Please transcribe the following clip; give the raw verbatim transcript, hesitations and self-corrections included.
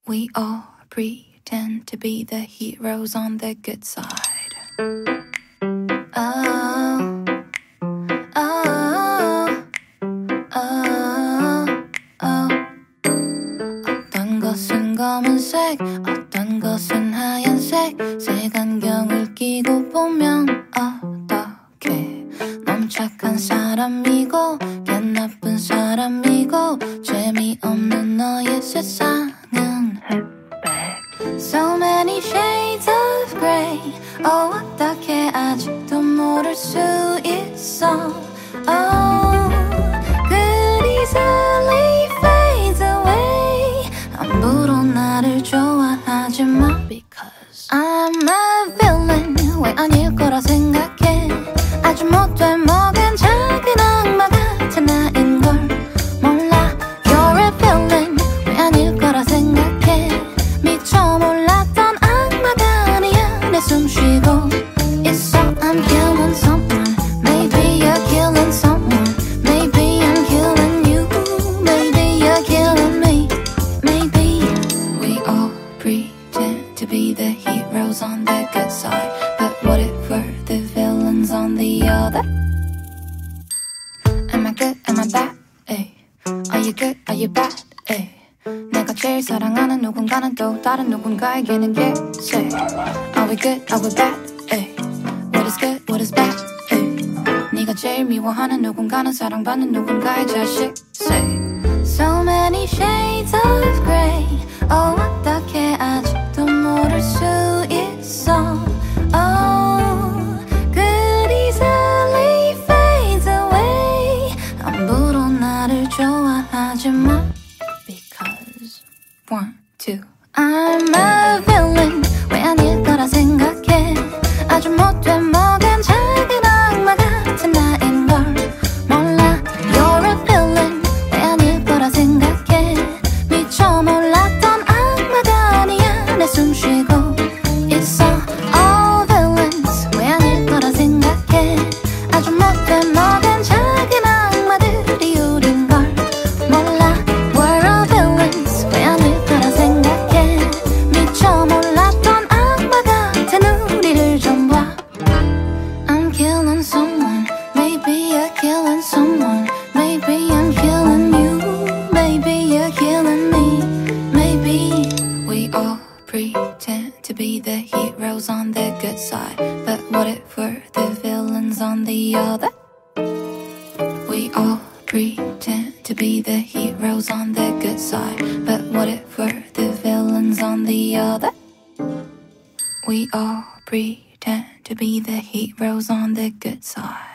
We all pretend to be the heroes on the good side. Oh, oh, oh, oh. 어떤 것은 검은색, 어떤 것은 하얀색. 색안경을 끼고 보면 어떡해. 너무 착한 사람이고 걔 나쁜 사람이고 재미없는 너의 세상은 So many shades of grey. Oh, 어떻게 아직도 모를 수 있어. Oh, good easily fades away. 함부로 나를 좋아하지 마. Because I'm a villain. 왜 아닐 거라 생각해. 아주 못돼 먹은 작은 악마 같은 나인 걸 몰라. You're a villain. 왜 아닐 거라 생각해. 미쳐 몰랐던 악마가 아니야. 내 숨 쉬고 있어. I'm killing someone. Maybe you're killing someone. Maybe I'm killing you. Maybe you're killing me. Maybe we all pretend to be the heroes on the good side. But what if we're the villains on the other? Am I good? Am I bad? Ay. Are you good? Are you bad? Ay. 내가 제일 사랑하는 누군가는 또 다른 누군가에게는 예세. Are we good? Are we bad? Ay. What is good? What is bad? Ay. 네가 제일 미워하는 누군가는 사랑받는 누군가의 자식. Say. So many shades of grey. Oh, 어떻게 아직도 모를 수 있어. Oh, good easily fades away. 함부로 나를 좋아하지 마. One, two. I'm a villain. 왜 아닐 거라 생각해. 아주 못돼 먹은 작은 악마 같은 나인 걸 몰라. You're a villain. 왜 아닐 거라 생각해. 미쳐 몰랐던 악마가 아니야. 내 숨 쉬고 있어. All villains. 왜 아닐 거라 생각해. 아주 못돼 먹은 작은 악마들이 우린 걸 몰라. We're all villains. 왜 아닐 몰랐던 악마 같은 우리를 좀 봐. I'm killing someone. Maybe you're killing someone. Maybe I'm killing you. Maybe you're killing me. Maybe we all pretend to be the heroes on the good side. But what if we're the villains on the other? We all pretend to be the heroes on the good side. But what if we're the villains on the other? We all pretend to be the heroes on the good side.